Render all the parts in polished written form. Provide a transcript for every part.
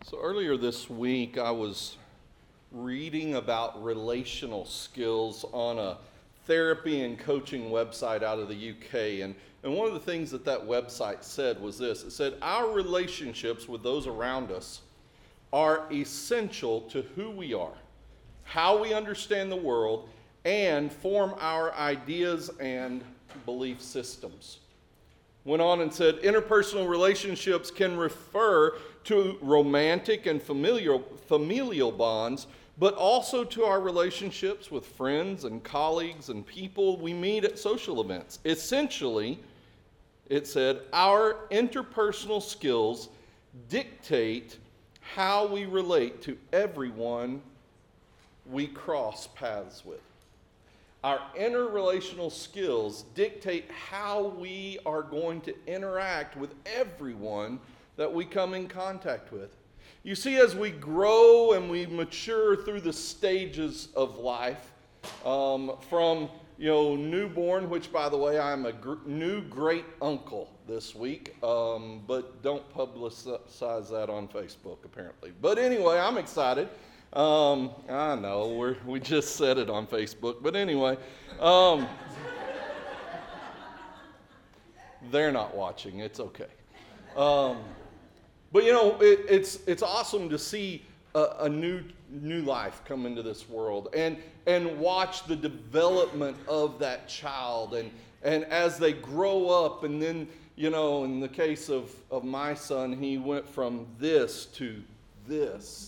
So earlier this week, I was reading about relational skills on a therapy and coaching website out of the UK. And one of the things that website said was this. It said, our relationships with those around us are essential to who we are, how we understand the world, and form our ideas and belief systems. Went on and said, interpersonal relationships can refer to romantic and familial bonds, but also to our relationships with friends and colleagues and people we meet at social events. Essentially, it said, our interpersonal skills dictate how we relate to everyone we cross paths with. Our interrelational skills dictate how we are going to interact with everyone that we come in contact with. You see, as we grow and we mature through the stages of life, from newborn, which by the way, I'm a new great uncle this week, but don't publicize that on Facebook apparently. But anyway, I'm excited. I know, we just said it on Facebook, but anyway, they're not watching, it's okay. But it's awesome to see a new life come into this world and watch the development of that child and as they grow up, and then, in the case of my son, he went from this to this,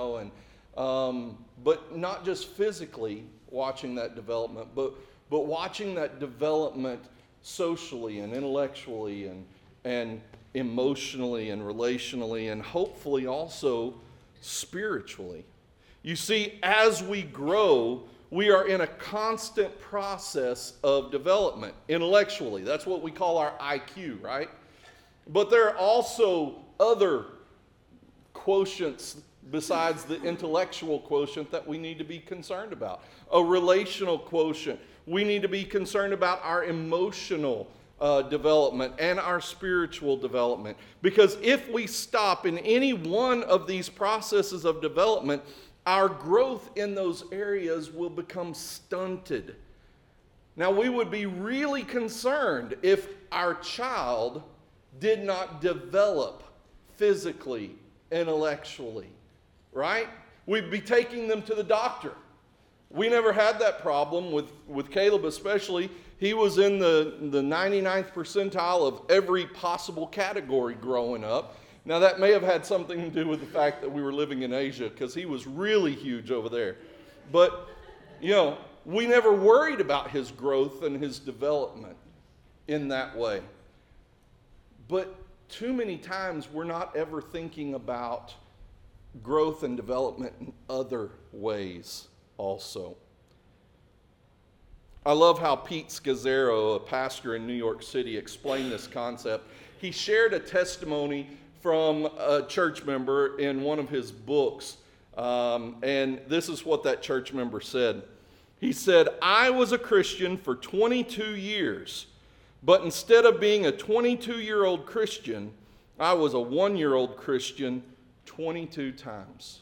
but not just physically watching that development, but watching that development socially and intellectually and emotionally and relationally and hopefully also spiritually. You see, as we grow, we are in a constant process of development intellectually. That's what we call our IQ, right? But there are also other quotients besides the intellectual quotient that we need to be concerned about. A relational quotient. We need to be concerned about our emotional development and our spiritual development. Because if we stop in any one of these processes of development, our growth in those areas will become stunted. Now, we would be really concerned if our child did not develop physically, intellectually, right? We'd be taking them to the doctor. We never had that problem with Caleb especially. He was in the 99th percentile of every possible category growing up. Now that may have had something to do with the fact that we were living in Asia, because he was really huge over there. But, we never worried about his growth and his development in that way. But too many times we're not ever thinking about growth and development in other ways also. I love how Pete Scazzaro, a pastor in New York City, explained this concept. He shared a testimony from a church member in one of his books, and this is what that church member said. He said, I was a Christian for 22 years, but instead of being a 22-year-old Christian, I was a 1-year-old Christian 22 times.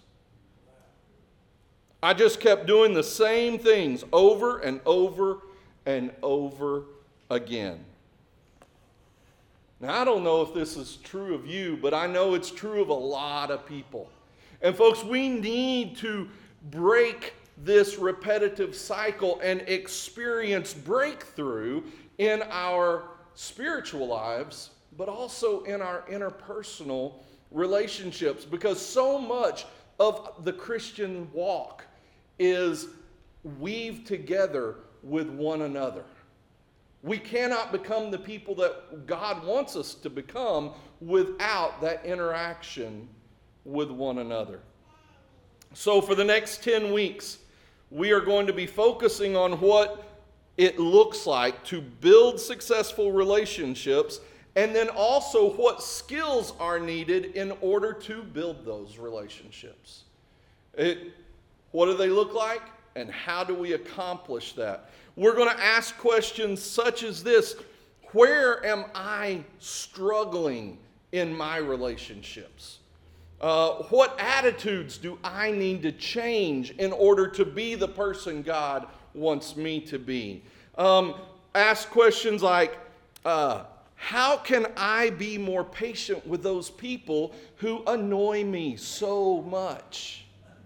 I just kept doing the same things over and over and over again. Now, I don't know if this is true of you, but I know it's true of a lot of people. And folks, we need to break this repetitive cycle and experience breakthrough in our spiritual lives, but also in our interpersonal relationships, because so much of the Christian walk is weaved together with one another. We cannot become the people that God wants us to become without that interaction with one another. So for the next 10 weeks, we are going to be focusing on what it looks like to build successful relationships, and then also what skills are needed in order to build those relationships. What do they look like, and how do we accomplish that? We're going to ask questions such as this: where am I struggling in my relationships? What attitudes do I need to change in order to be the person God wants me to be? Ask questions like, how can I be more patient with those people who annoy me so much?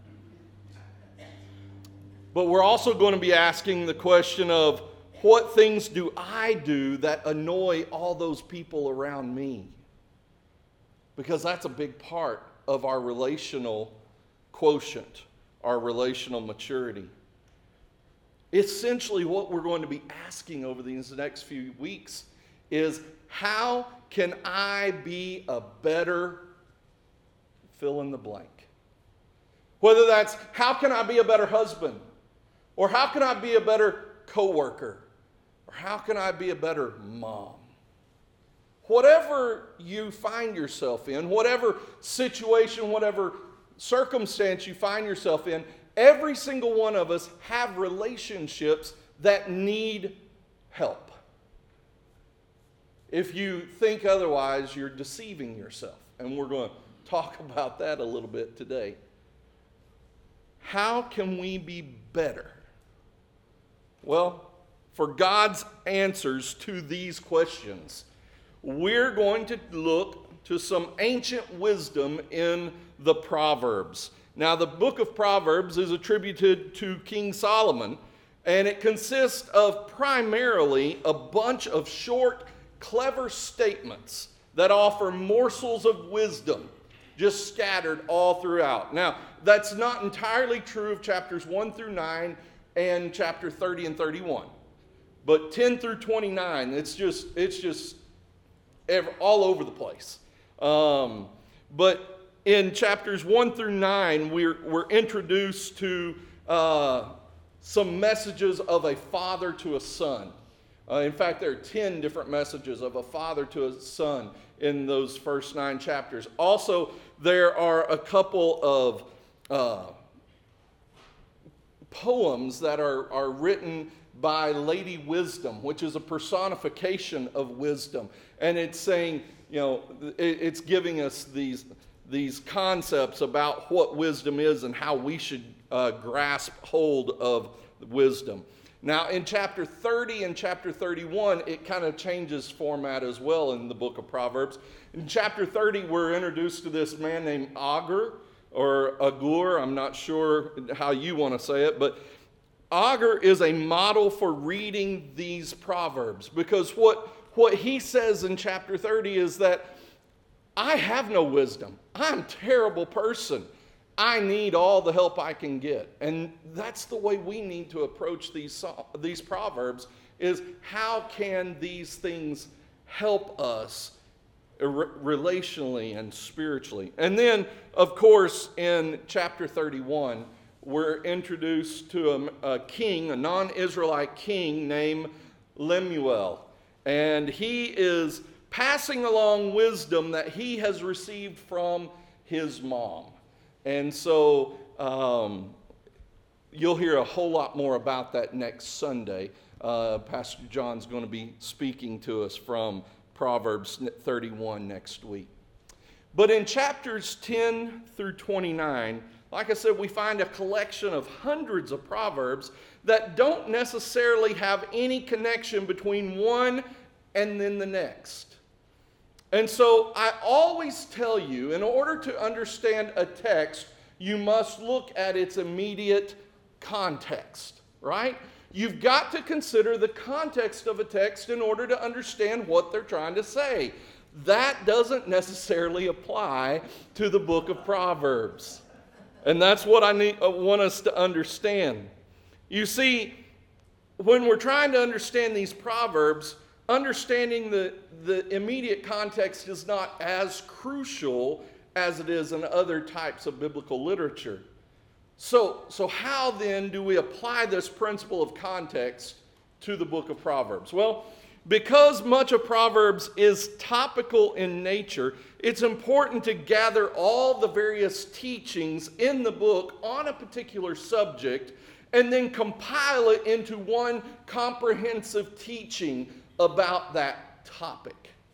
But we're also going to be asking the question of, what things do I do that annoy all those people around me? Because that's a big part of our relational quotient, our relational maturity. Essentially, what we're going to be asking over these next few weeks is, how can I be a better fill in the blank? Whether that's, how can I be a better husband? Or how can I be a better coworker? Or how can I be a better mom? Whatever you find yourself in, whatever situation, whatever circumstance you find yourself in, every single one of us have relationships that need help. If you think otherwise, you're deceiving yourself. And we're going to talk about that a little bit today. How can we be better? Well, for God's answers to these questions, we're going to look to some ancient wisdom in the Proverbs. Now, the book of Proverbs is attributed to King Solomon, and it consists of primarily a bunch of short, clever statements that offer morsels of wisdom just scattered all throughout. Now, that's not entirely true of chapters 1 through 9 and chapter 30 and 31. But 10 through 29, it's just all over the place. But in chapters 1 through 9, we're introduced to some messages of a father to a son. In fact, there are 10 different messages of a father to a son in those first 9 chapters. Also, there are a couple of poems that are written by Lady Wisdom, which is a personification of wisdom. And it's saying, it's giving us these concepts about what wisdom is and how we should grasp hold of wisdom. Now, in chapter 30 and chapter 31, it kind of changes format as well in the book of Proverbs. In chapter 30, we're introduced to this man named Agur, or Agur, I'm not sure how you want to say it, but Agur is a model for reading these Proverbs, because what he says in chapter 30 is that I have no wisdom. I'm a terrible person. I need all the help I can get. And that's the way we need to approach these Proverbs, is how can these things help us relationally and spiritually. And then, of course, in chapter 31, we're introduced to a king, a non-Israelite king named Lemuel. And he is passing along wisdom that he has received from his mom. And so you'll hear a whole lot more about that next Sunday. Pastor John's going to be speaking to us from Proverbs 31 next week. But in chapters 10 through 29, like I said, we find a collection of hundreds of proverbs that don't necessarily have any connection between one and then the next. And so I always tell you, in order to understand a text, you must look at its immediate context, right? You've got to consider the context of a text in order to understand what they're trying to say. That doesn't necessarily apply to the book of Proverbs. And that's what I want us to understand. You see, when we're trying to understand these Proverbs, understanding the immediate context is not as crucial as it is in other types of biblical literature. So how then do we apply this principle of context to the book of Proverbs? Well, because much of Proverbs is topical in nature, it's important to gather all the various teachings in the book on a particular subject and then compile it into one comprehensive teaching about that topic.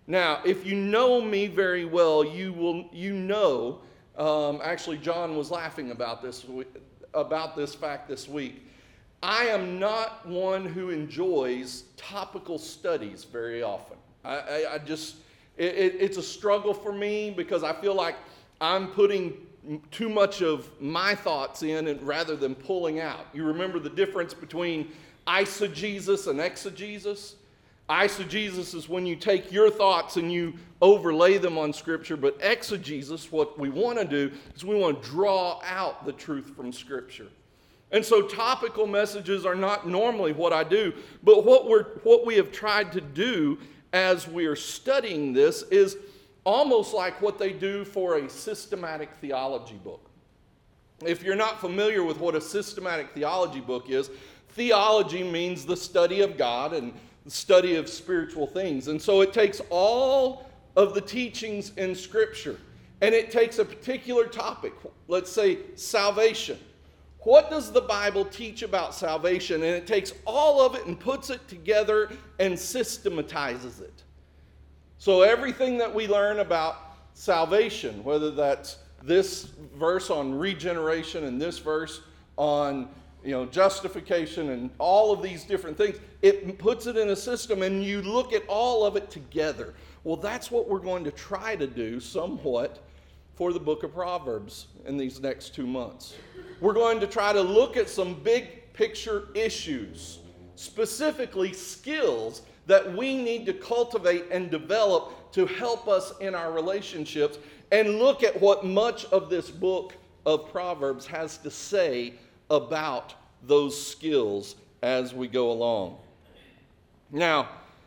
Now, if you know me very well, you know. Actually, John was laughing about this fact this week. I am not one who enjoys topical studies very often. I just it's a struggle for me because I feel like I'm putting too much of my thoughts in and rather than pulling out. You remember the difference between eisegesis and exegesis? Eisegesis is when you take your thoughts and you overlay them on Scripture, but exegesis, what we want to do is we want to draw out the truth from Scripture. And so topical messages are not normally what I do, but what we have tried to do as we are studying this is almost like what they do for a systematic theology book. If you're not familiar with what a systematic theology book is, theology means the study of God and the study of spiritual things. And so it takes all of the teachings in Scripture and it takes a particular topic, let's say salvation. What does the Bible teach about salvation? And it takes all of it and puts it together and systematizes it. So everything that we learn about salvation, whether that's this verse on regeneration and this verse on justification and all of these different things, it puts it in a system and you look at all of it together. Well, that's what we're going to try to do somewhat for the book of Proverbs in these next 2 months. We're going to try to look at some big picture issues, specifically skills that we need to cultivate and develop to help us in our relationships, and look at what much of this book of Proverbs has to say about those skills as we go along. Now,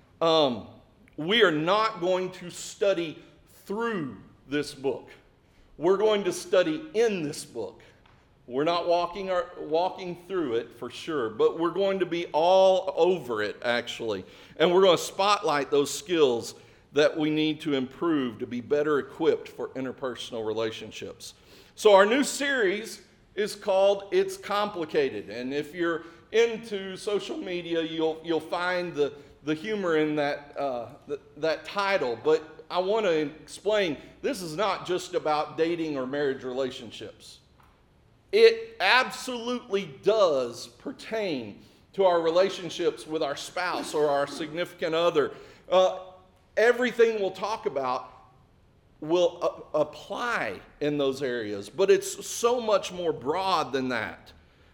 we are not going to study through this book. We're going to study in this book. We're not walking through it for sure, but we're going to be all over it, actually. And we're going to spotlight those skills that we need to improve to be better equipped for interpersonal relationships. So our new series is called It's Complicated. And if you're into social media, you'll find the humor in that title. But I want to explain, this is not just about dating or marriage relationships. It absolutely does pertain to our relationships with our spouse or our significant other. Everything we'll talk about will apply in those areas, but it's so much more broad than that.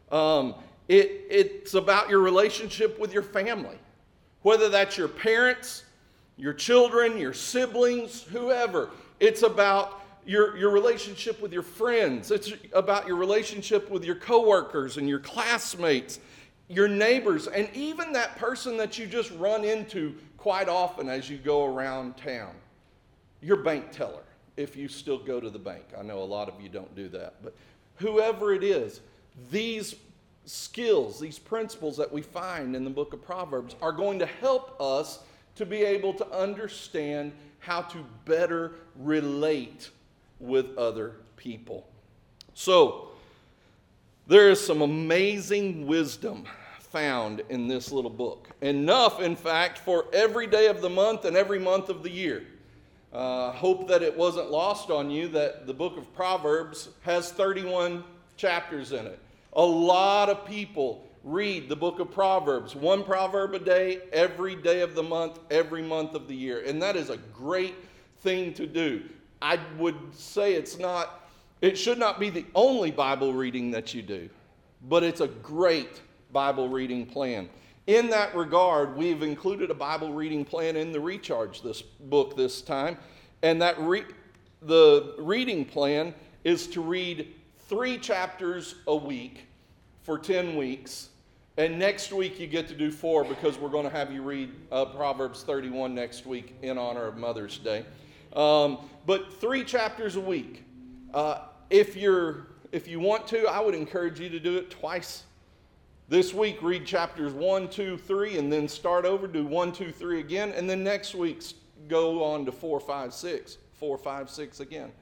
It's about your relationship with your family, whether that's your parents, your children, your siblings, whoever. It's about your relationship with your friends. It's about your relationship with your coworkers and your classmates, your neighbors, and even that person that you just run into quite often as you go around town. Your bank teller, if you still go to the bank. I know a lot of you don't do that, but whoever it is, these skills, these principles that we find in the book of Proverbs are going to help us to be able to understand how to better relate with other people. So, there is some amazing wisdom found in this little book. Enough, in fact, for every day of the month and every month of the year. Hope that it wasn't lost on you that the book of Proverbs has 31 chapters in it. A lot of people read the book of Proverbs, one proverb a day, every day of the month, every month of the year. And that is a great thing to do. I would say it should not be the only Bible reading that you do, but it's a great Bible reading plan. In that regard, we've included a Bible reading plan in the Recharge this book this time, and the reading plan is to read 3 chapters a week for 10 weeks, and next week you get to do 4 because we're going to have you read Proverbs 31 next week in honor of Mother's Day. But 3 chapters a week. If you want to, I would encourage you to do it twice. This week, read chapters 1, 2, 3, and then start over, do 1, 2, 3 again, and then next week go on to 4, 5, 6. 4, 5, 6 again.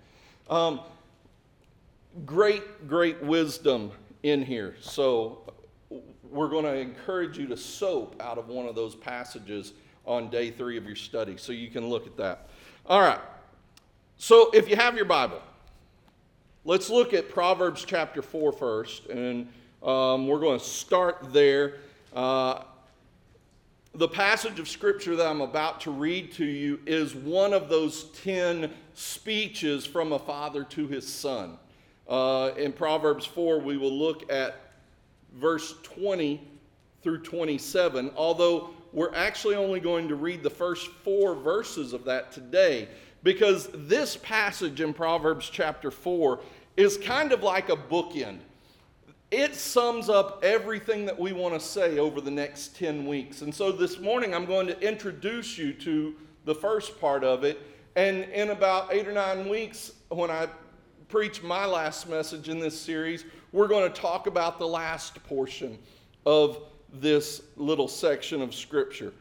Great wisdom in here. So we're going to encourage you to soap out of one of those passages on day 3 of your study, so you can look at that. All right. So if you have your Bible, let's look at Proverbs chapter 4 first, and we're going to start there. The passage of Scripture that I'm about to read to you is one of those 10 speeches from a father to his son. In Proverbs 4, we will look at verse 20 through 27, although we're actually only going to read the first 4 verses of that today, because this passage in Proverbs chapter 4 is kind of like a bookend. It sums up everything that we want to say over the next 10 weeks. And so this morning I'm going to introduce you to the first part of it. And in about 8 or 9 weeks, when I preach my last message in this series, we're going to talk about the last portion of this little section of Scripture.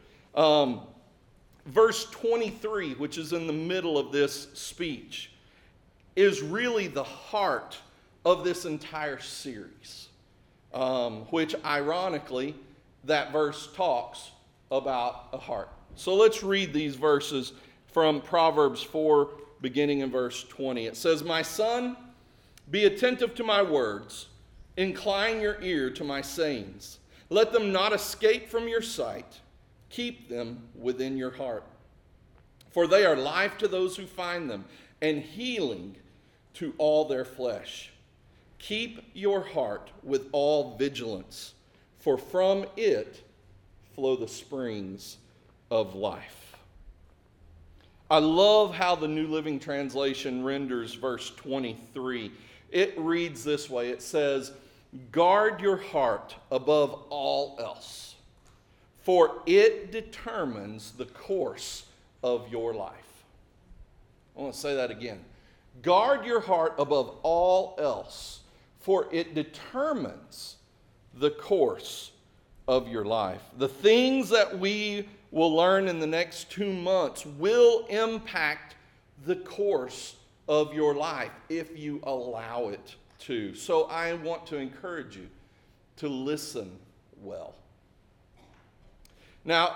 Verse 23, which is in the middle of this speech, is really the heart of this entire series, which ironically, that verse talks about a heart. So let's read these verses from Proverbs 4, beginning in verse 20. It says, "My son, be attentive to my words, incline your ear to my sayings. Let them not escape from your sight, keep them within your heart. For they are life to those who find them, and healing to all their flesh. Keep your heart with all vigilance, for from it flow the springs of life." I love how the New Living Translation renders verse 23. It reads this way. It says, "Guard your heart above all else, for it determines the course of your life." I want to say that again. Guard your heart above all else, for it determines the course of your life. The things that we will learn in the next 2 months will impact the course of your life if you allow it to. So I want to encourage you to listen well. Now,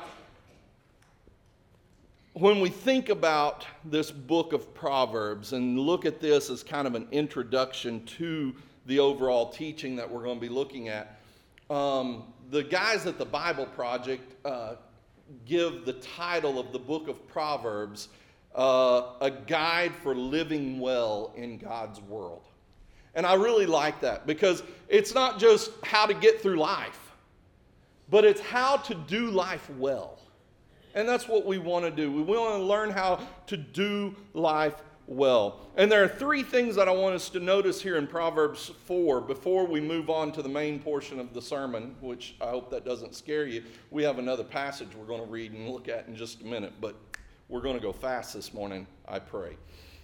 when we think about this book of Proverbs and look at this as kind of an introduction to the overall teaching that we're going to be looking at, the guys at the Bible Project give the title of the book of Proverbs a guide for living well in God's world. And I really like that, because it's not just how to get through life, but it's how to do life well. And that's what we want to do. We want to learn how to do life well. And there are 3 things that I want us to notice here in Proverbs 4 before we move on to the main portion of the sermon, which I hope that doesn't scare you. We have another passage we're going to read and look at in just a minute, but we're going to go fast this morning, I pray.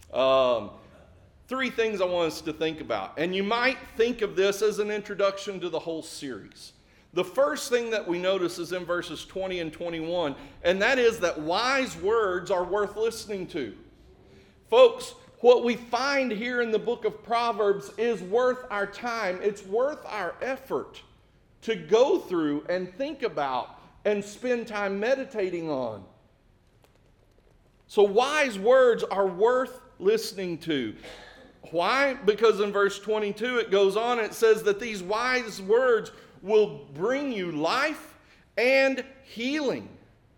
3 things I want us to think about. And you might think of this as an introduction to the whole series. The first thing that we notice is in verses 20 and 21, and that is that wise words are worth listening to. Folks, what we find here in the book of Proverbs is worth our time. It's worth our effort to go through and think about and spend time meditating on. So wise words are worth listening to. Why? Because in verse 22 it goes on, it says that these wise words will bring you life and healing.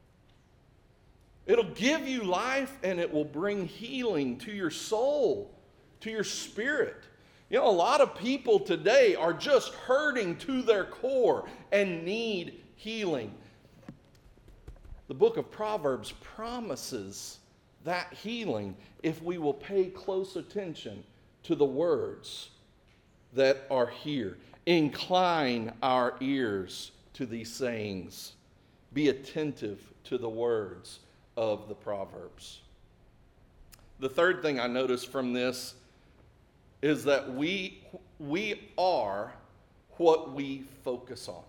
It'll give you life, and it will bring healing to your soul, to your spirit. You know, a lot of people today are just hurting to their core and need healing. The book of Proverbs promises that healing if we will pay close attention to the words that are here. Incline our ears to these sayings. Be attentive to the words of the Proverbs. The third thing I notice from this is that we are what we focus on.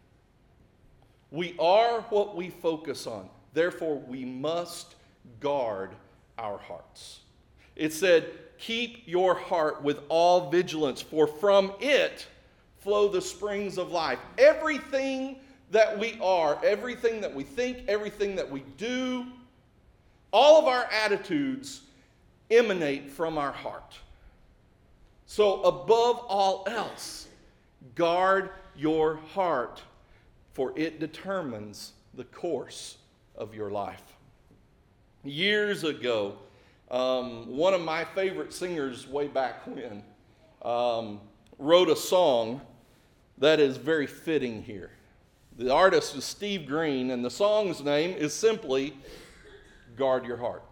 We are what we focus on. Therefore, we must guard our hearts. It said, keep your heart with all vigilance, for from it flow the springs of life. Everything that we are, everything that we think, everything that we do, all of our attitudes emanate from our heart. So above all else, guard your heart, for it determines the course of your life. Years ago, one of my favorite singers way back when wrote a song that is very fitting here. The artist is Steve Green, and the song's name is simply Guard Your Heart.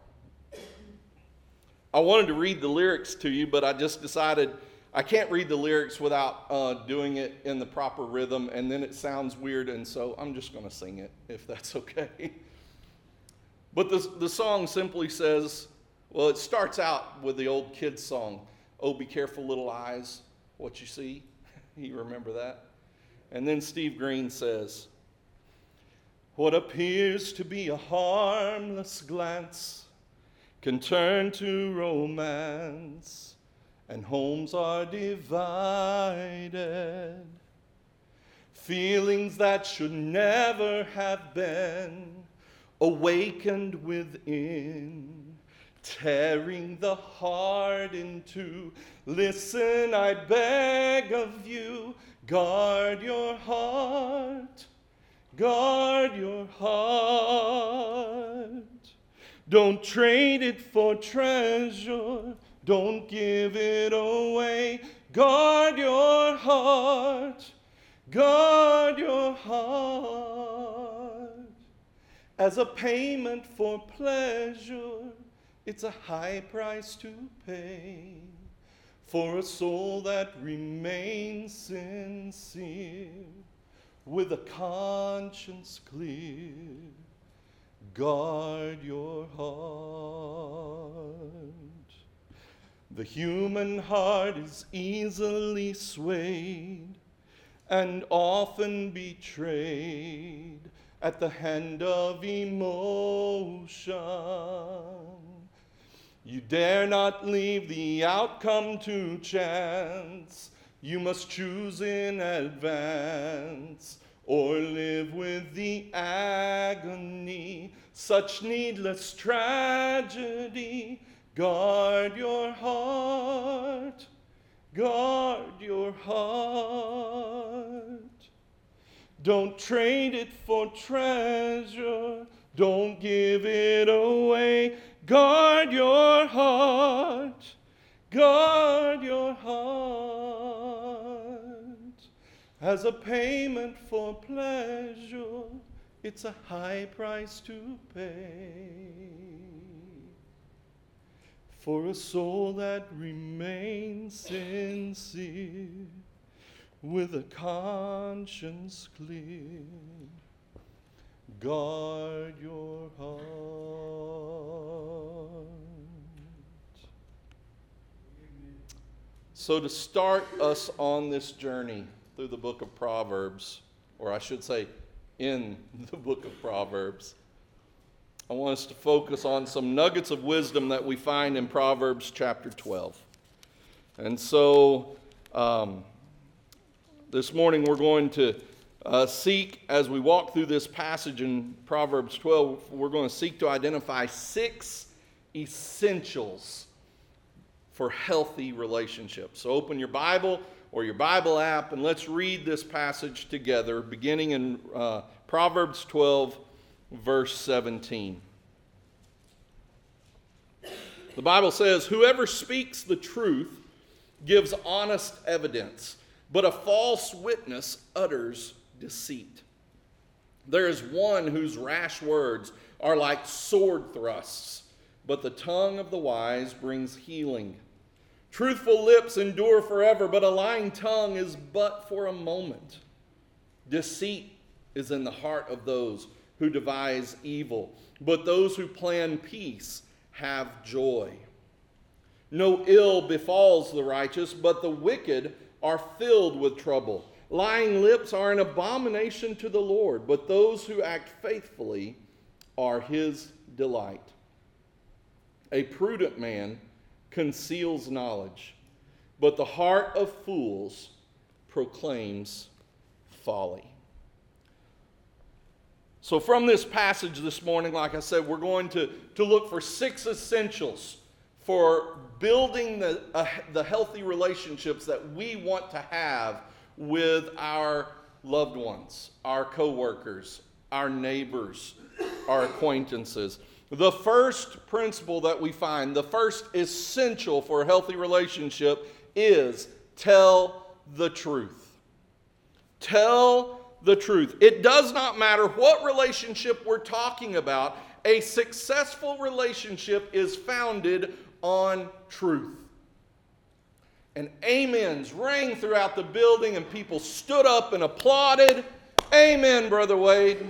I wanted to read the lyrics to you, but I just decided I can't read the lyrics without doing it in the proper rhythm, and then it sounds weird, and so I'm just going to sing it, if that's okay. But the song simply says, well, it starts out with the old kids song, "Oh, be careful, little eyes, what you see." You remember that? And then Steve Green says, "What appears to be a harmless glance can turn to romance, and homes are divided. Feelings that should never have been awakened within, tearing the heart in two. Listen, I beg of you, guard your heart, guard your heart. Don't trade it for treasure, don't give it away. Guard your heart, guard your heart. As a payment for pleasure, it's a high price to pay. For a soul that remains sincere, with a conscience clear, guard your heart. The human heart is easily swayed and often betrayed at the hand of emotion. You dare not leave the outcome to chance. You must choose in advance, or live with the agony, such needless tragedy. Guard your heart, guard your heart. Don't trade it for treasure, don't give it away. Guard your heart, guard your heart. As a payment for pleasure, it's a high price to pay. For a soul that remains sincere, with a conscience clear, guard your heart. So to start us on this journey through the book of Proverbs, or I should say in the book of Proverbs, I want us to focus on some nuggets of wisdom that we find in Proverbs chapter 12. And so this morning we're going to seek, as we walk through this passage in Proverbs 12, we're going to seek to identify 6 essentials for healthy relationships. So open your Bible or your Bible app and let's read this passage together, beginning in Proverbs 12, verse 17. The Bible says, "Whoever speaks the truth gives honest evidence, but a false witness utters deceit. There is one whose rash words are like sword thrusts, but the tongue of the wise brings healing. Truthful lips endure forever, but a lying tongue is but for a moment. Deceit is in the heart of those who devise evil, but those who plan peace have joy. No ill befalls the righteous, but the wicked are filled with trouble. Lying lips are an abomination to the Lord, but those who act faithfully are his delight. A prudent man conceals knowledge, but the heart of fools proclaims folly." So from this passage this morning, like I said, we're going to look for 6 essentials for building the healthy relationships that we want to have with our loved ones, our coworkers, our neighbors, our acquaintances. The first principle that we find, the first essential for a healthy relationship is tell the truth. Tell the truth. It does not matter what relationship we're talking about. A successful relationship is founded on truth. And amens rang throughout the building, and people stood up and applauded. Amen, Brother Wade.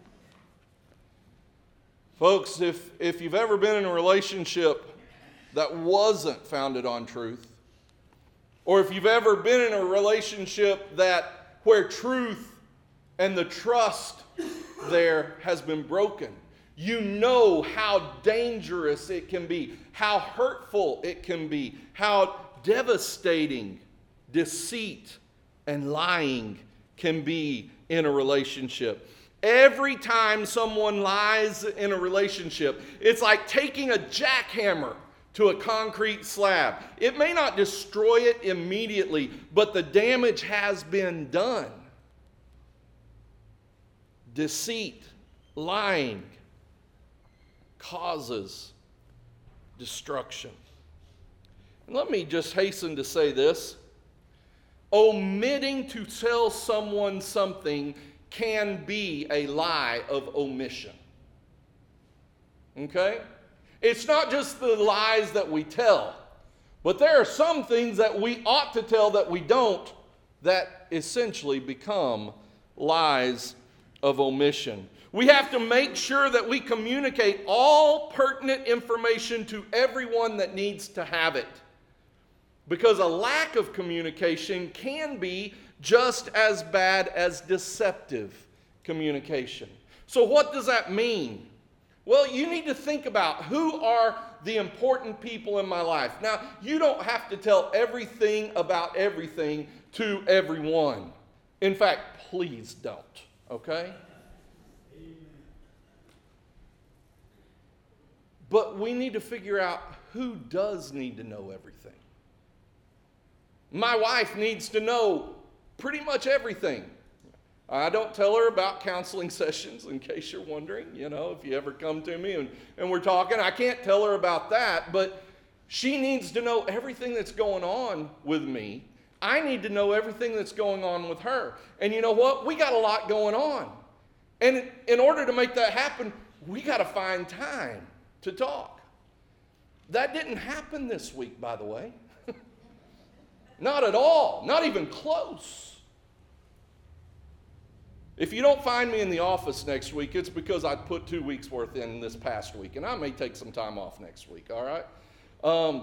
Folks, if you've ever been in a relationship that wasn't founded on truth, or if you've ever been in a relationship where truth and the trust there has been broken, you know how dangerous it can be, how hurtful it can be, how devastating deceit and lying can be in a relationship. Every time someone lies in a relationship, it's like taking a jackhammer to a concrete slab. It may not destroy it immediately, but the damage has been done. Deceit, lying, causes destruction. And let me just hasten to say this. Omitting to tell someone something can be a lie of omission. Okay? It's not just the lies that we tell, but there are some things that we ought to tell that we don't, that essentially become lies of omission. We have to make sure that we communicate all pertinent information to everyone that needs to have it. Because a lack of communication can be just as bad as deceptive communication. So what does that mean? Well, you need to think about who are the important people in my life. Now, you don't have to tell everything about everything to everyone. In fact, please don't, okay? But we need to figure out who does need to know everything. My wife needs to know pretty much everything. I don't tell her about counseling sessions, in case you're wondering. You know, if you ever come to me and we're talking, I can't tell her about that, but she needs to know everything that's going on with me. I need to know everything that's going on with her. And you know what? We got a lot going on. And in order to make that happen, we got to find time to talk. That didn't happen this week, by the way. Not at all. Not even close. If you don't find me in the office next week, it's because I put 2 weeks worth in this past week, and I may take some time off next week, all right?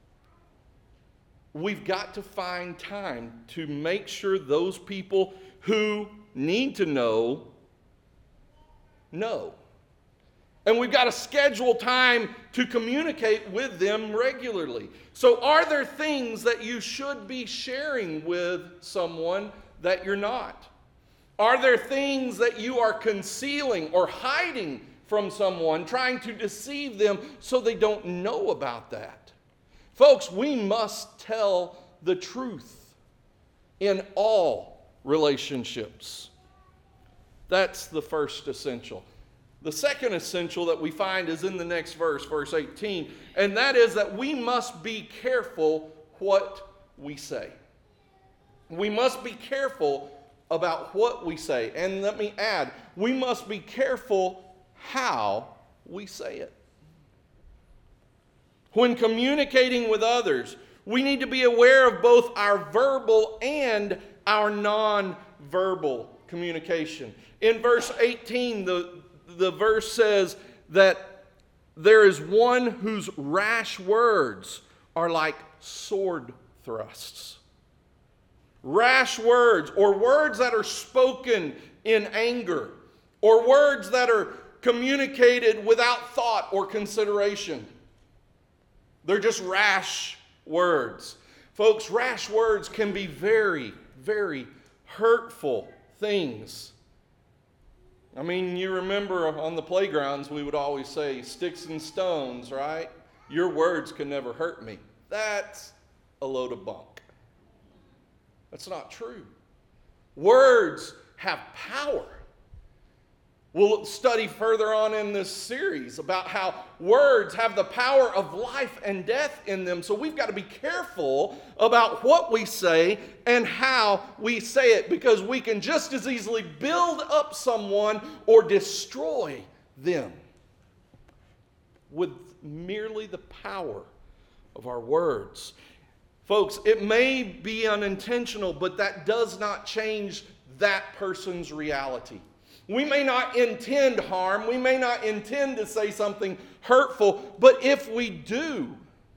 We've got to find time to make sure those people who need to know. And we've got to schedule time to communicate with them regularly. So are there things that you should be sharing with someone that you're not? Are there things that you are concealing or hiding from someone, trying to deceive them so they don't know about that? Folks, we must tell the truth in all relationships. That's the first essential. The second essential that we find is in the next verse, verse 18, and that is that we must be careful what we say. We must be careful about what we say. And let me add, we must be careful how we say it. When communicating with others, we need to be aware of both our verbal and our non-verbal communication. In verse 18, the verse says that there is one whose rash words are like sword thrusts. Rash words, or words that are spoken in anger, or words that are communicated without thought or consideration. They're just rash words. Folks, rash words can be very, very hurtful things. I mean, you remember on the playgrounds, we would always say, sticks and stones, right? Your words can never hurt me. That's a load of bunk. That's not true. Words have power. We'll study further on in this series about how words have the power of life and death in them. So we've got to be careful about what we say and how we say it, because we can just as easily build up someone or destroy them with merely the power of our words. Folks, it may be unintentional, but that does not change that person's reality. We may not intend harm. We may not intend to say something hurtful. But if we do,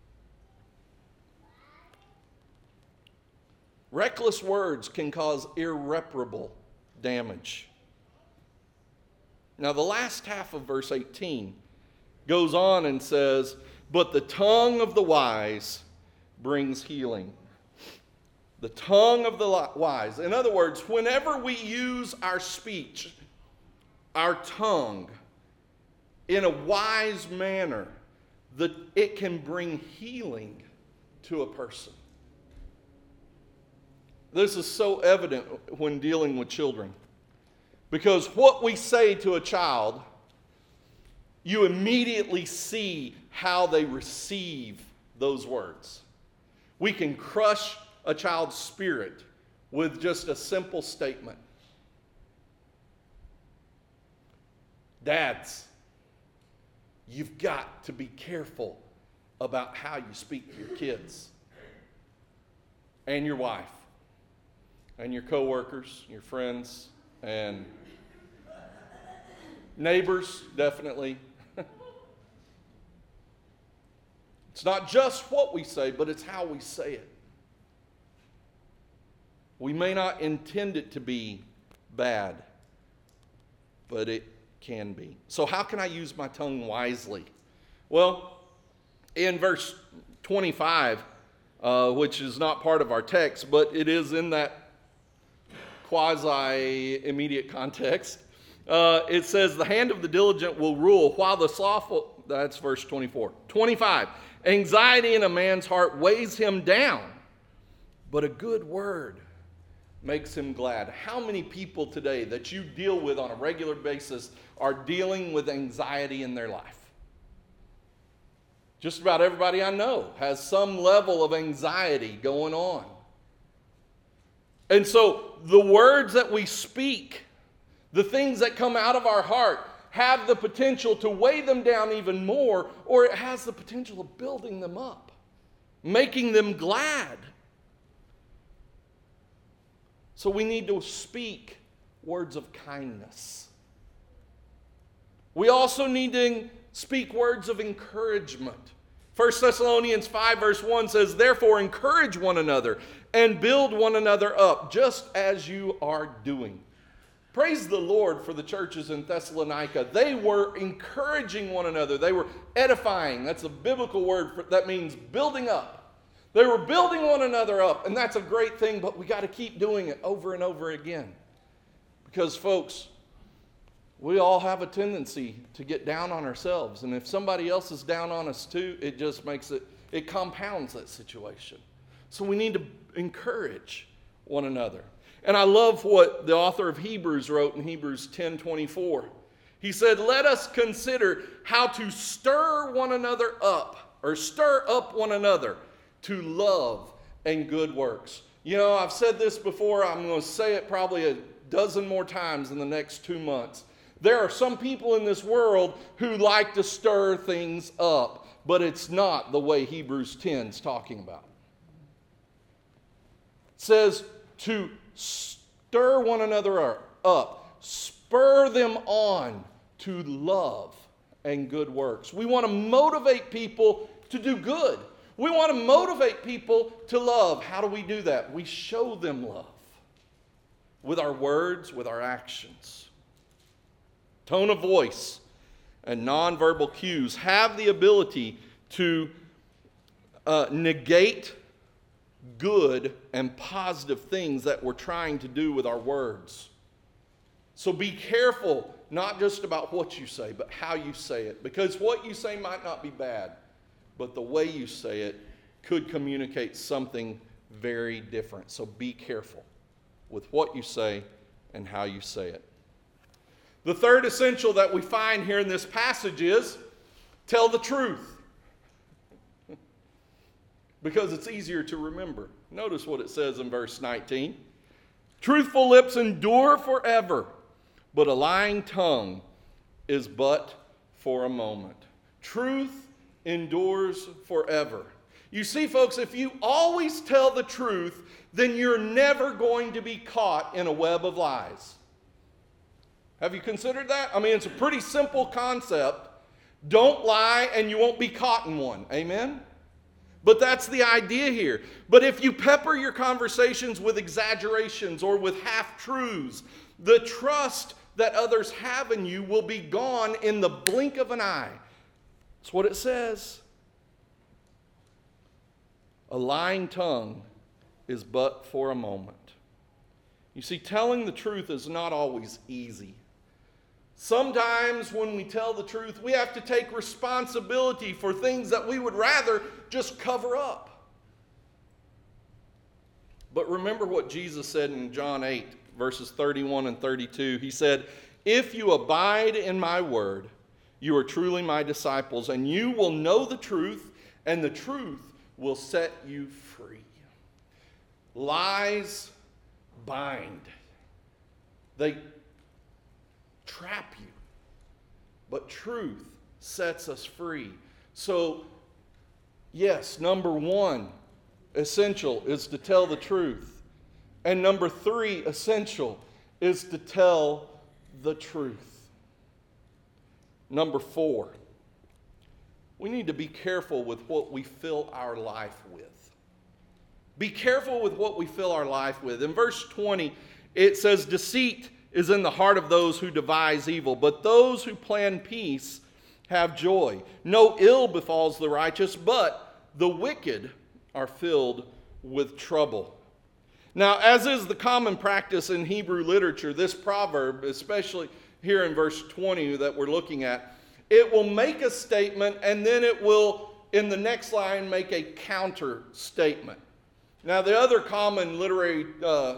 reckless words can cause irreparable damage. Now, the last half of verse 18 goes on and says, "But the tongue of the wise brings healing." The tongue of the wise. In other words, whenever we use our speech, our tongue, in a wise manner, it can bring healing to a person. This is so evident when dealing with children, because what we say to a child, you immediately see how they receive those words. We can crush a child's spirit with just a simple statement. Dads, you've got to be careful about how you speak to your kids and your wife and your coworkers, your friends, and neighbors, definitely. It's not just what we say, but it's how we say it. We may not intend it to be bad, but it can be. So how can I use my tongue wisely? Well, in verse 25, which is not part of our text, but it is in that quasi-immediate context, it says, "The hand of the diligent will rule, while the slothful," that's verse 24. 25, "Anxiety in a man's heart weighs him down, but a good word makes him glad." How many people today that you deal with on a regular basis are dealing with anxiety in their life? Just about everybody I know has some level of anxiety going on. And so the words that we speak, the things that come out of our heart, have the potential to weigh them down even more, or it has the potential of building them up, making them glad. So we need to speak words of kindness. We also need to speak words of encouragement. 1 Thessalonians 5 verse 1 says, "Therefore encourage one another and build one another up, just as you are doing." Praise the Lord for the churches in Thessalonica. They were encouraging one another. They were edifying. That's a biblical word that means building up. They were building one another up, and that's a great thing, but we got to keep doing it over and over again. Because, folks, we all have a tendency to get down on ourselves, and if somebody else is down on us too, it just makes it compounds that situation. So we need to encourage one another. And I love what the author of Hebrews wrote in Hebrews 10:24. He said, "Let us consider how to stir one another up," or stir up one another to love and good works. You know, I've said this before. I'm going to say it probably a dozen more times in the next 2 months. There are some people in this world who like to stir things up, but it's not the way Hebrews 10 is talking about. It says to stir one another up, spur them on to love and good works. We want to motivate people to do good. We want to motivate people to love. How do we do that? We show them love with our words, with our actions. Tone of voice and nonverbal cues have the ability to negate good and positive things that we're trying to do with our words. So be careful, not just about what you say, but how you say it. Because what you say might not be bad, but the way you say it could communicate something very different. So be careful with what you say and how you say it. The third essential that we find here in this passage is tell the truth. Because it's easier to remember. Notice what it says in verse 19. Truthful lips endure forever, but a lying tongue is but for a moment. Truth endures forever. You see, folks, if you always tell the truth, then you're never going to be caught in a web of lies. Have you considered that? I mean, it's a pretty simple concept. Don't lie and you won't be caught in one. Amen? But that's the idea here. But if you pepper your conversations with exaggerations or with half-truths, the trust that others have in you will be gone in the blink of an eye. That's what it says. A lying tongue is but for a moment. You see, telling the truth is not always easy. Sometimes when we tell the truth, we have to take responsibility for things that we would rather just cover up. But remember what Jesus said in John 8, verses 31 and 32. He said, "If you abide in my word, you are truly my disciples, and you will know the truth, and the truth will set you free." Lies bind. They trap you. But truth sets us free. So, yes, number one, essential is to tell the truth. And number three, essential, is to tell the truth. Number four, we need to be careful with what we fill our life with. Be careful with what we fill our life with. In verse 20, it says, "Deceit is in the heart of those who devise evil, but those who plan peace have joy. No ill befalls the righteous, but the wicked are filled with trouble." Now, as is the common practice in Hebrew literature, this proverb, especially here in verse 20 that we're looking at, it will make a statement and then it will, in the next line, make a counter statement. Now, the other common literary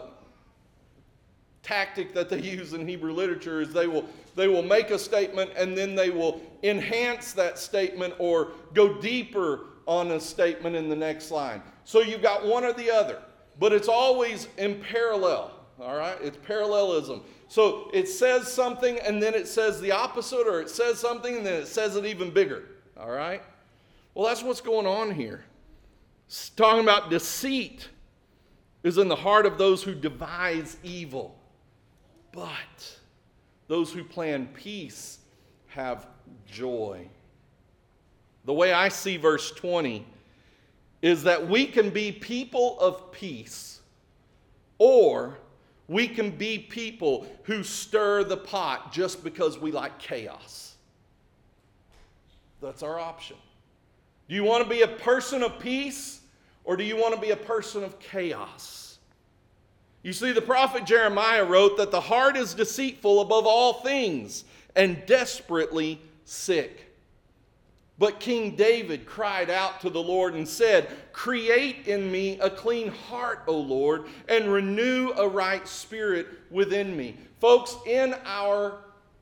tactic that they use in Hebrew literature is they will make a statement and then they will enhance that statement or go deeper on a statement in the next line. So you've got one or the other, but it's always in parallel, all right? It's parallelism. So it says something and then it says the opposite, or it says something and then it says it even bigger, all right? Well, that's what's going on here. It's talking about deceit is in the heart of those who devise evil, but those who plan peace have joy. The way I see verse 20 is that we can be people of peace, or we can be people who stir the pot just because we like chaos. That's our option. Do you want to be a person of peace, or do you want to be a person of chaos? You see, the prophet Jeremiah wrote that the heart is deceitful above all things and desperately sick. But King David cried out to the Lord and said, "Create in me a clean heart, O Lord, and renew a right spirit within me." Folks, in our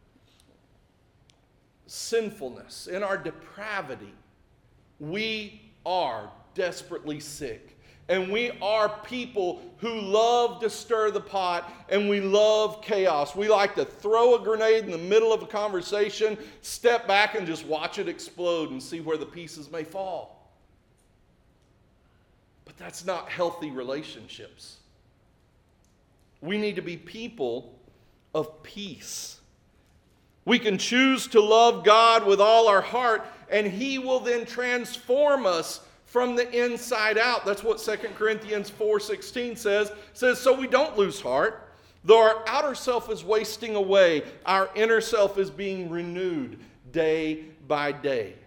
sinfulness, in our depravity, we are desperately sick. And we are people who love to stir the pot, and we love chaos. We like to throw a grenade in the middle of a conversation, step back and just watch it explode and see where the pieces may fall. But that's not healthy relationships. We need to be people of peace. We can choose to love God with all our heart, and He will then transform us from the inside out. That's what 2 Corinthians 4:16 says. It says, "So we don't lose heart. Though our outer self is wasting away, our inner self is being renewed day by day."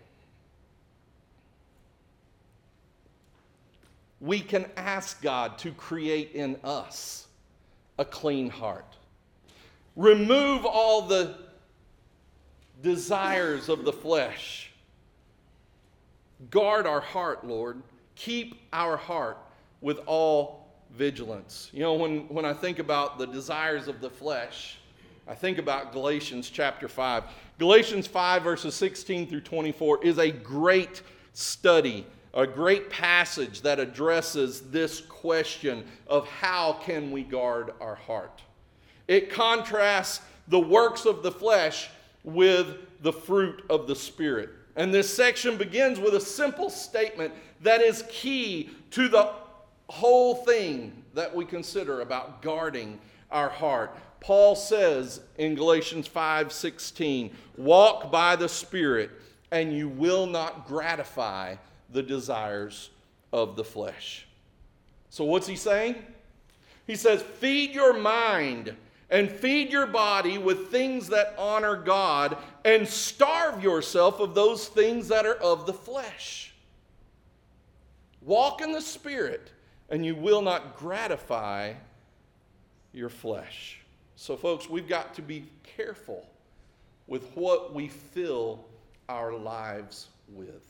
We can ask God to create in us a clean heart. Remove all the desires of the flesh. Guard our heart, Lord. Keep our heart with all vigilance. You know, when I think about the desires of the flesh, I think about Galatians chapter 5. Galatians 5 verses 16 through 24 is a great study, a great passage that addresses this question of how can we guard our heart. It contrasts the works of the flesh with the fruit of the Spirit. And this section begins with a simple statement that is key to the whole thing that we consider about guarding our heart. Paul says in Galatians 5:16, walk by the Spirit, and you will not gratify the desires of the flesh. So what's he saying? He says, feed your mind and feed your body with things that honor God, and starve yourself of those things that are of the flesh. Walk in the Spirit, and you will not gratify your flesh. So folks, we've got to be careful with what we fill our lives with.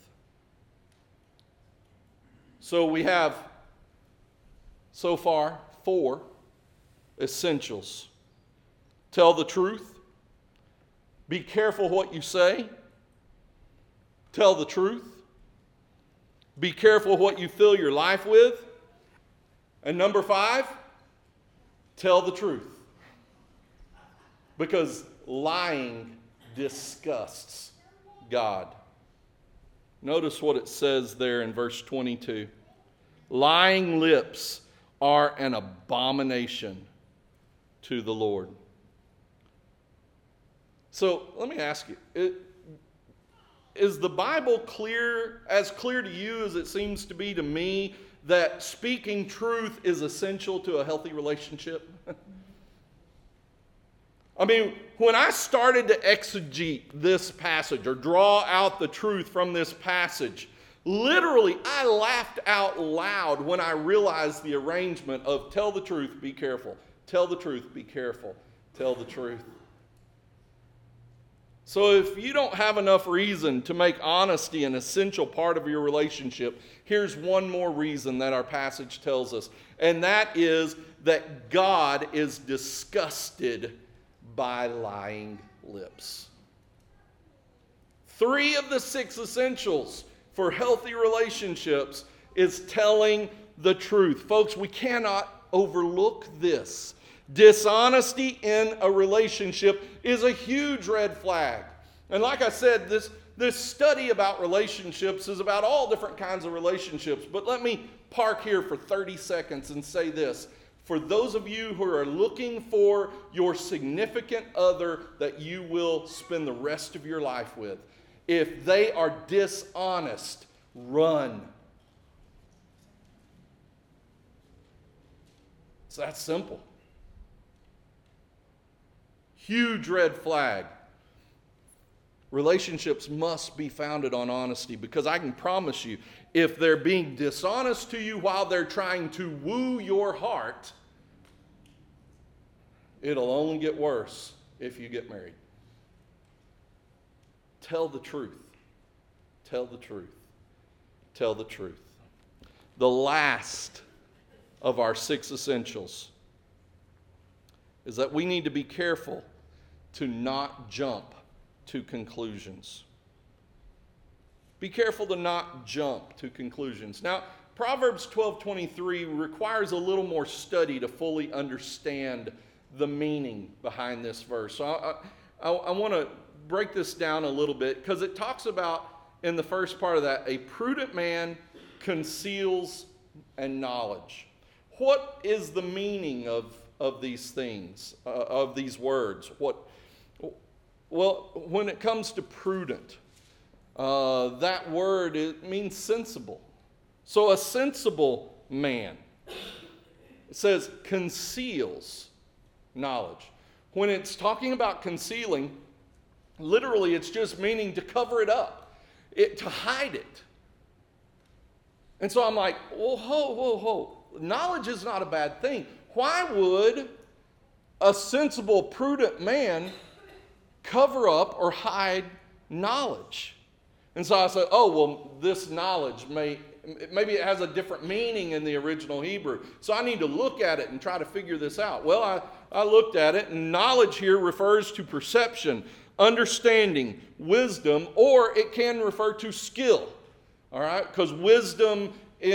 So we have, so far, 4 essentials. Tell the truth. Be careful what you say. Tell the truth. Be careful what you fill your life with. And number 5, tell the truth. Because lying disgusts God. Notice what it says there in verse 22. Lying lips are an abomination to the Lord. So let me ask you, is the Bible as clear to you as it seems to be to me, that speaking truth is essential to a healthy relationship? I mean, when I started to exegete this passage or draw out the truth from this passage, literally I laughed out loud when I realized the arrangement of tell the truth, be careful. Tell the truth, be careful. Tell the truth. So if you don't have enough reason to make honesty an essential part of your relationship, here's one more reason that our passage tells us, and that is that God is disgusted by lying lips. 3 of the 6 essentials for healthy relationships is telling the truth. Folks, we cannot overlook this. Dishonesty in a relationship is a huge red flag. And like I said, this study about relationships is about all different kinds of relationships. But let me park here for 30 seconds and say this. For those of you who are looking for your significant other that you will spend the rest of your life with, if they are dishonest, run. It's that simple. Huge red flag. Relationships must be founded on honesty, because I can promise you, if they're being dishonest to you while they're trying to woo your heart, it'll only get worse if you get married. Tell the truth. Tell the truth. Tell the truth. The last of our 6 essentials is that we need to be careful to not jump to conclusions. Be careful to not jump to conclusions. Now, Proverbs 12:23 requires a little more study to fully understand the meaning behind this verse. So I want to break this down a little bit, because it talks about, in the first part of that, a prudent man conceals and knowledge. What is the meaning of these things, of these words? Well, when it comes to prudent, that word, it means sensible. So a sensible man, it says, conceals knowledge. When it's talking about concealing, literally it's just meaning to cover it up, to hide it. And so I'm like, well, ho. Knowledge is not a bad thing. Why would a sensible, prudent man cover up or hide knowledge? And so I said, oh, well, this knowledge maybe it has a different meaning in the original Hebrew. So I need to look at it and try to figure this out. Well, I looked at it, and knowledge here refers to perception, understanding, wisdom, or it can refer to skill. All right? Because wisdom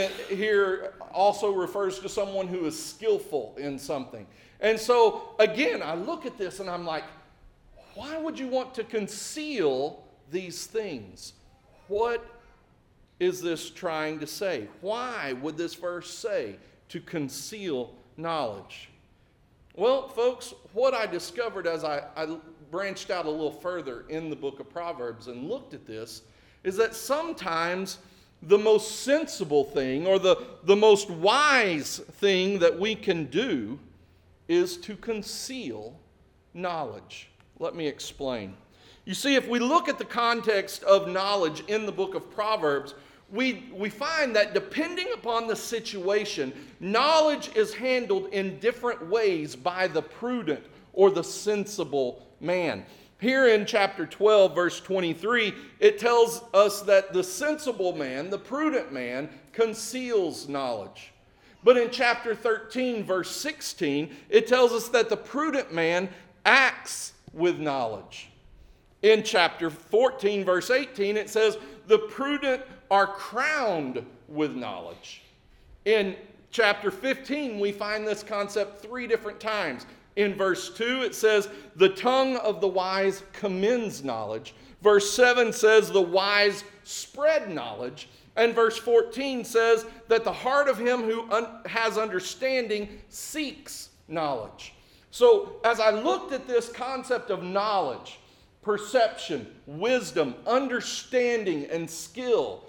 here also refers to someone who is skillful in something. And so, again, I look at this and I'm like, why would you want to conceal these things? What is this trying to say? Why would this verse say to conceal knowledge? Well, folks, what I discovered as I branched out a little further in the book of Proverbs and looked at this is that sometimes the most sensible thing or the most wise thing that we can do is to conceal knowledge. Let me explain. You see, if we look at the context of knowledge in the book of Proverbs, we find that depending upon the situation, knowledge is handled in different ways by the prudent or the sensible man. Here in chapter 12, verse 23, it tells us that the sensible man, the prudent man, conceals knowledge. But in chapter 13, verse 16, it tells us that the prudent man acts with knowledge. In chapter 14, verse 18, it says, the prudent are crowned with knowledge. In chapter 15, we find this concept 3 different times. In verse 2, it says, the tongue of the wise commends knowledge. Verse 7 says, the wise spread knowledge. And verse 14 says that the heart of him who has understanding seeks knowledge. So as I looked at this concept of knowledge, perception, wisdom, understanding, and skill,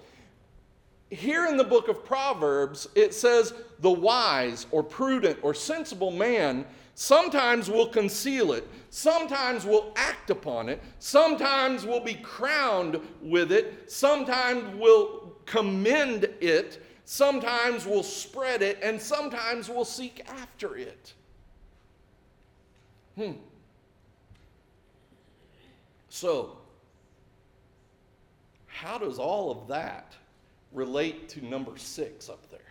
here in the book of Proverbs, it says the wise or prudent or sensible man sometimes will conceal it, sometimes will act upon it, sometimes will be crowned with it, sometimes will commend it, sometimes will spread it, and sometimes will seek after it. So, how does all of that relate to number 6 up there?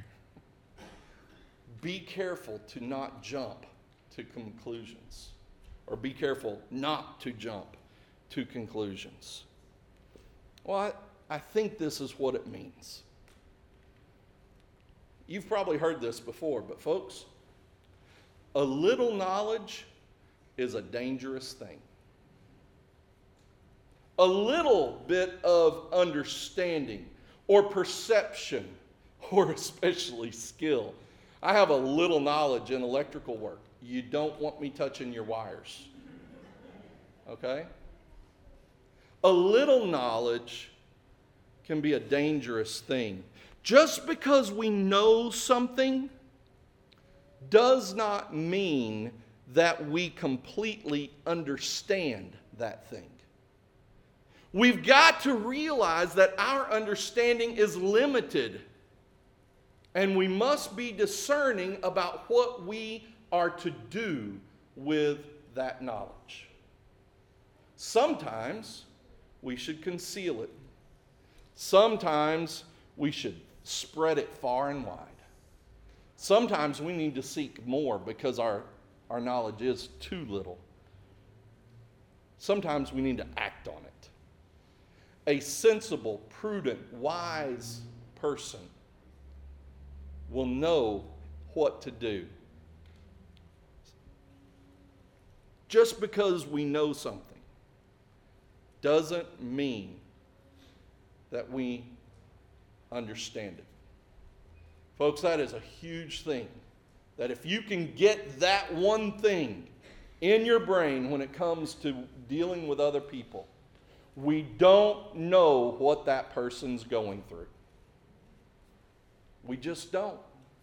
Be careful to not jump to conclusions, or be careful not to jump to conclusions. Well, I think this is what it means. You've probably heard this before, but folks, a little knowledge is a dangerous thing. A little bit of understanding or perception, or especially skill. I have a little knowledge in electrical work. You don't want me touching your wires. Okay? A little knowledge can be a dangerous thing. Just because we know something does not mean that we completely understand that thing. We've got to realize that our understanding is limited, and we must be discerning about what we are to do with that knowledge. Sometimes we should conceal it. Sometimes we should spread it far and wide. Sometimes we need to seek more because our knowledge is too little. Sometimes we need to act on it. A sensible, prudent, wise person will know what to do. Just because we know something doesn't mean that we understand it. Folks, that is a huge thing. That if you can get that one thing in your brain when it comes to dealing with other people, we don't know what that person's going through. We just don't.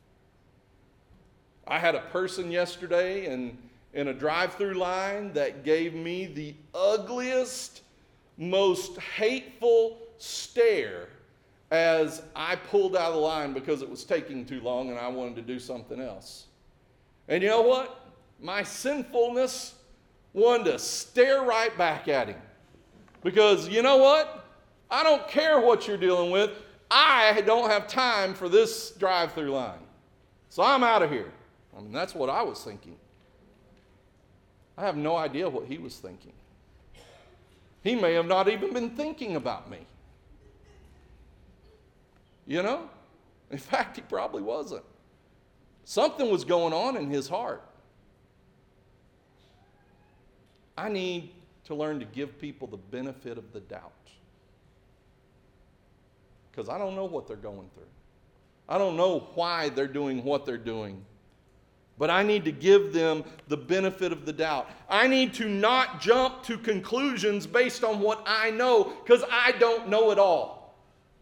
I had a person yesterday in a drive-through line that gave me the ugliest, most hateful stare as I pulled out of the line because it was taking too long and I wanted to do something else. And you know what? my sinfulness wanted to stare right back at him. Because you know what? I don't care what you're dealing with. I don't have time for this drive-through line. So I'm out of here. I mean, that's what I was thinking. I have no idea what he was thinking. He may have not even been thinking about me. You know? In fact, he probably wasn't. Something was going on in his heart. I need to learn to give people the benefit of the doubt. Because I don't know what they're going through. I don't know why they're doing what they're doing. But I need to give them the benefit of the doubt. I need to not jump to conclusions based on what I know, because I don't know it all.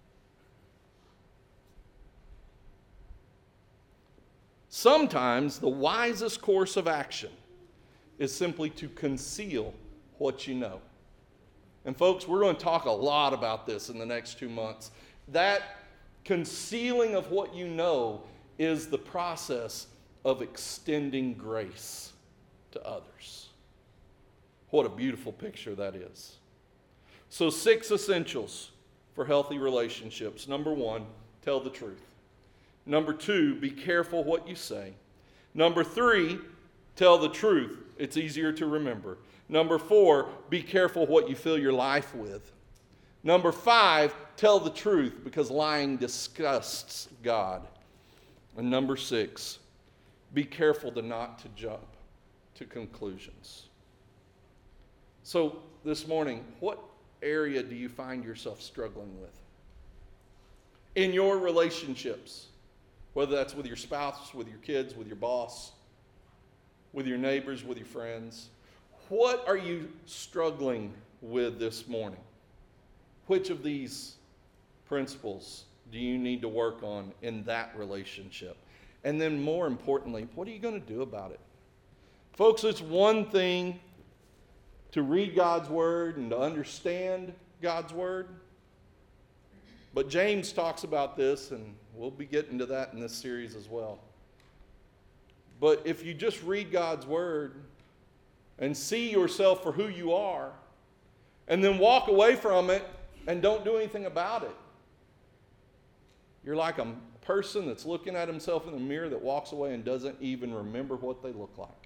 Sometimes the wisest course of action is simply to conceal what you know. And folks, we're going to talk a lot about this in the next 2 months. That concealing of what you know is the process of extending grace to others. What a beautiful picture that is. So 6 essentials for healthy relationships. Number 1, tell the truth. Number 2, be careful what you say. Number 3, tell the truth. It's easier to remember. Number 4, be careful what you fill your life with. Number 5, tell the truth, because lying disgusts God. And number 6, be careful not to jump to conclusions. So this morning, what area do you find yourself struggling with? In your relationships, whether that's with your spouse, with your kids, with your boss, with your neighbors, with your friends, what are you struggling with this morning? Which of these principles do you need to work on in that relationship? And then more importantly, what are you going to do about it? Folks, it's one thing to read God's word and to understand God's word. But James talks about this, and we'll be getting to that in this series as well. But if you just read God's word and see yourself for who you are, and then walk away from it and don't do anything about it, you're like a person that's looking at himself in the mirror that walks away and doesn't even remember what they look like.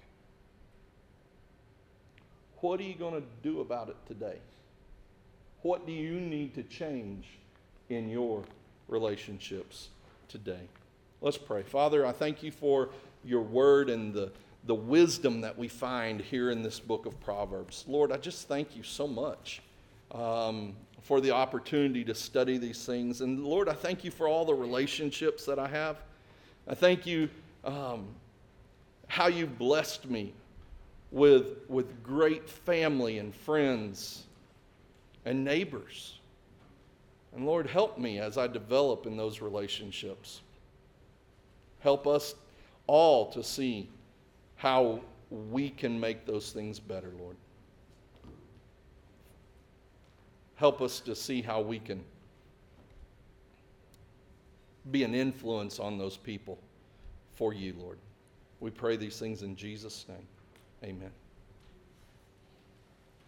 What are you going to do about it today? What do you need to change in your relationships today? Let's pray. Father, I thank you for your word and the wisdom that we find here in this book of Proverbs. Lord, I just thank you so much for the opportunity to study these things. And Lord, I thank you for all the relationships that I have. I thank you how you blessed me with great family and friends and neighbors. And Lord, help me as I develop in those relationships. Help us all to see how we can make those things better, Lord. Help us to see how we can be an influence on those people for you, Lord. We pray these things in Jesus' name. Amen.